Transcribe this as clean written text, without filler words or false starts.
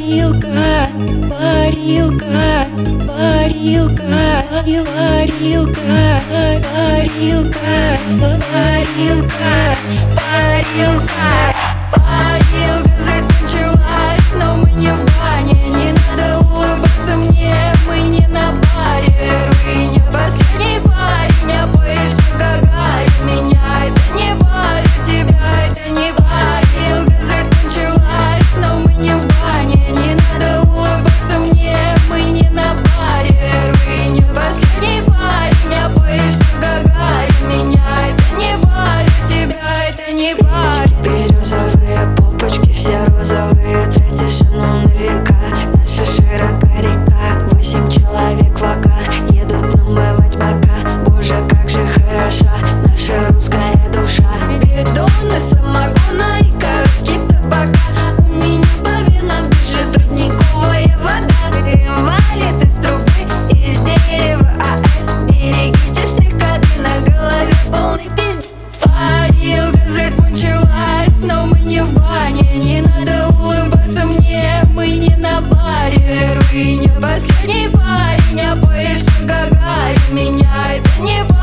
парилка, парилка, парилка, парилка, парилка, парилка, парилка. Парилка закончилась, но мы не в бане. Не надо улыбаться мне, мы не на баре. Вы не последний парень, а поезд в Гагаре. Меня это не парит, тебя это не парилка закончилась, но мы не в бане. Не надо улыбаться мне, мы не на баре. Вы не последний парень, а поезд в Гагаре. Меня это не парит, тебя это не парит. Березовые попочки, все розовые, тратишь оно на века. Наша широка река, 8 человек вага, едут намывать бока. Боже, как же хороша наша русская душа. Бидоны самогона и коробки табака. У меня по венам бежит родниковая вода. Дым валит из трубы, из дерева АЭС. Берегите штрих-коды, на голове полный пиздец. Парилка закончилась, но мы не в бане. Не надо улыбаться мне, мы не на баре. Вы не последний парень, а поезд в Гагаре. Меня это не